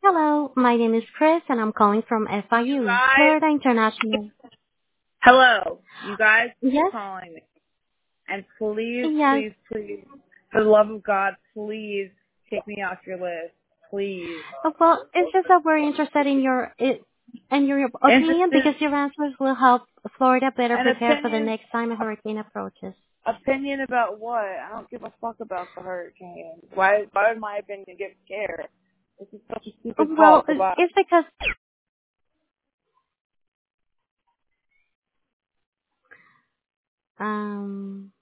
Hello, my name is Chris and I'm calling from You FIU, guys, Florida International. hello. You guys keep Yes, calling me. And please, yes. please, please, for the love of God, please take me off your list. Please. Well, it's just that we're interested in your opinion Interested because your answers will help Florida better an prepare for the opinion next time a hurricane approaches. opinion about what? I don't give a fuck about the hurricane. Why would my opinion get scared? This is such a stupid call. Well, Goodbye. it's because um